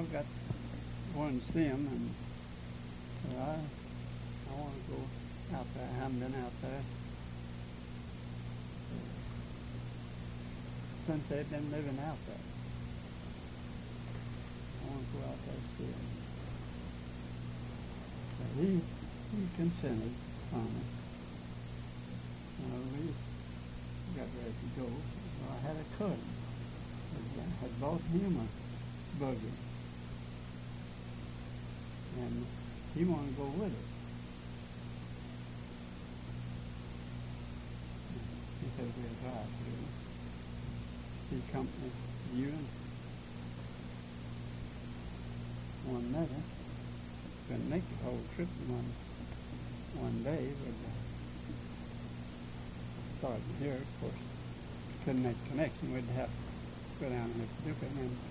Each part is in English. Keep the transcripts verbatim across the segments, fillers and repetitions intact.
I've got one to see him, and so I, I want to go out there. I haven't been out there since they've been living out there. I want to go out there and see him. So he, he consented on it. Uh, we got ready to go. Well, I had a cousin that had bought him a buggy, and he wanted to go with it. He said we'll drive through. He accompanied you and one another. Couldn't make the whole trip in one one day, but uh, starting here, of course, couldn't make a connection. We'd have to go down to Paducah, and then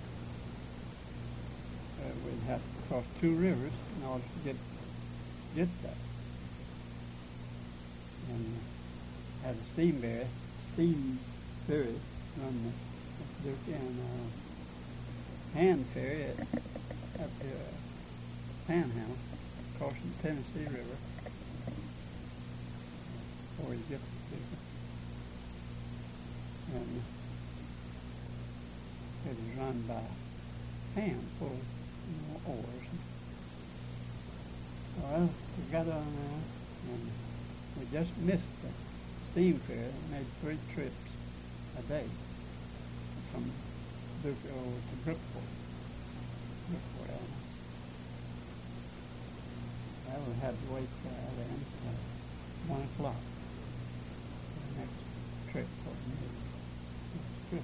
uh, we'd have to cross two rivers in order to get get there. And uh, had a steam ferry, steam ferry run the Paducah, and uh, hand ferry at, up the uh, Panhandle, crossing the Tennessee River before you get to Paducah. And it was run by hand full of you know, oars. Well, we got on there, and we just missed the steam ferry. We made three trips a day from Paducah over to Brookport. Brookport, Alabama. Well, we had to wait there then until one o'clock for the next trip for the next trip.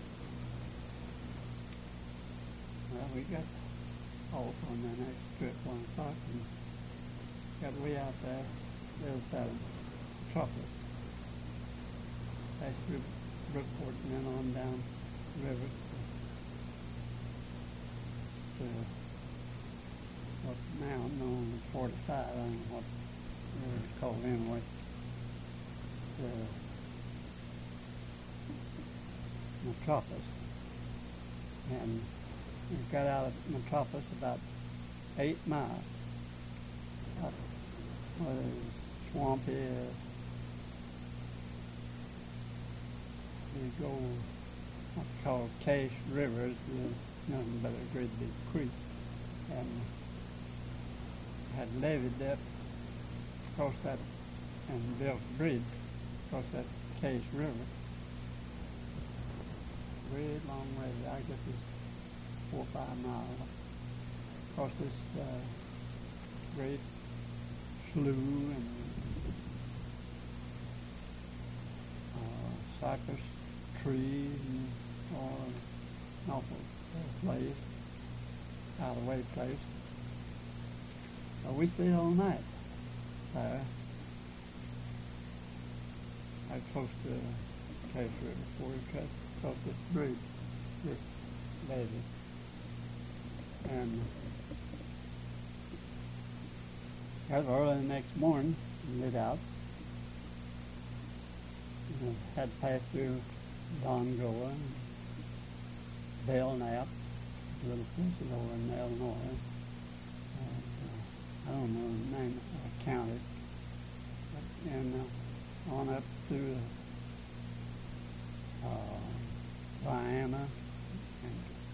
Well, we got off on the next trip one o'clock and got way out there, the other side of Metropolis. Passed through Brookport and then on down the river to, to what now known as forty-five, I don't know what the river is called anyway. To Metropolis. And we got out of Metropolis about eight miles. Up where it was swampy. Uh, you go what's called Cache Rivers, there's nothing but a great big creek. And had levied that across that and built a bridge across that Cache River. Very long way, I guess it's four or five miles across this uh, great slough and uh, cypress trees and all an awful place, out of the way place. Uh, we stayed all night there. I was close to Cache River before we cut across this bridge, this levee. And got early the next morning and lit out. And had passed through Dongola and Belknap, little places over in Illinois. And, uh, I don't know the name, I counted. But, and uh, on up through uh, Vienna. And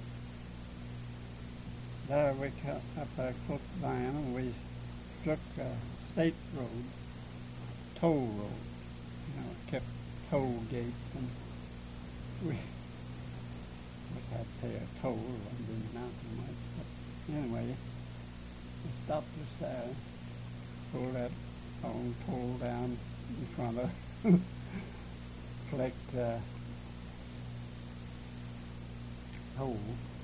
there we cut up there close to Vienna. We struck a state road, toll road. You know, it kept toll gates, and we must have to pay a toll on the mountain much. But anyway, we stopped us there, pulled that old toll down in front of, collect uh, toll.